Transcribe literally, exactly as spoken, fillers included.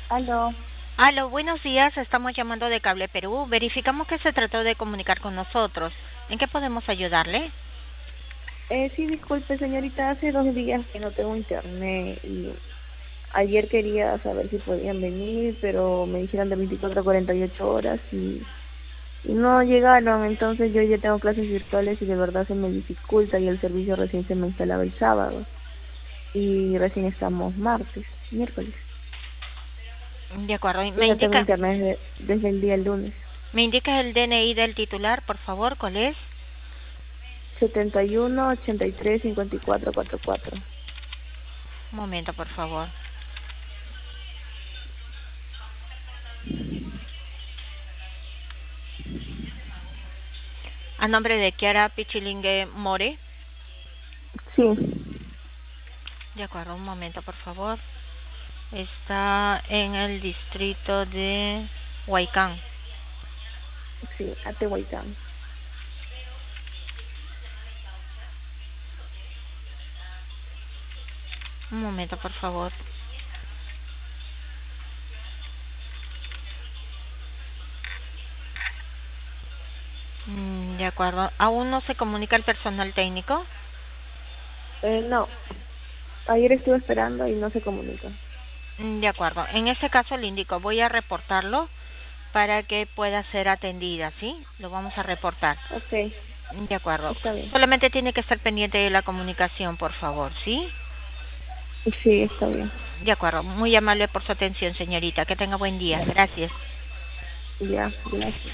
Aló. Aló, buenos días. Estamos llamando de Cable Perú. Verificamos que se trató de comunicar con nosotros. ¿En qué podemos ayudarle? Eh, sí, disculpe, señorita, hace dos días que no tengo internet y ayer quería saber si podían venir, pero me dijeron de veinticuatro a cuarenta y ocho horas y, y no llegaron, entonces yo ya tengo clases virtuales y de verdad se me dificulta y el servicio recién se me instalaba el sábado y recién estamos martes, miércoles De acuerdo. y ¿Me no tengo indica, internet desde, desde el día lunes. me indica el D N I del titular, por favor? ¿Cuál es? setenta y uno, ochenta y tres, cincuenta y cuatro, cuarenta y cuatro. Un momento, por favor. A nombre de Kiara Pichilingue More. Sí, De acuerdo, un momento, por favor. Está en el distrito de Huaycán. sí, Atehuaycán. Un momento, por favor. Mm, De acuerdo. ¿Aún no se comunica el personal técnico? Eh, no, ayer estuve esperando y no se comunica. Mm, De acuerdo. En ese caso le indico, voy a reportarlo para que pueda ser atendida, ¿sí? Lo vamos a reportar. Ok, De acuerdo. está bien. Solamente tiene que estar pendiente de la comunicación, por favor, ¿sí? Sí, está bien. De acuerdo. Muy amable por su atención, señorita. Que tenga buen día. Gracias. Ya, gracias.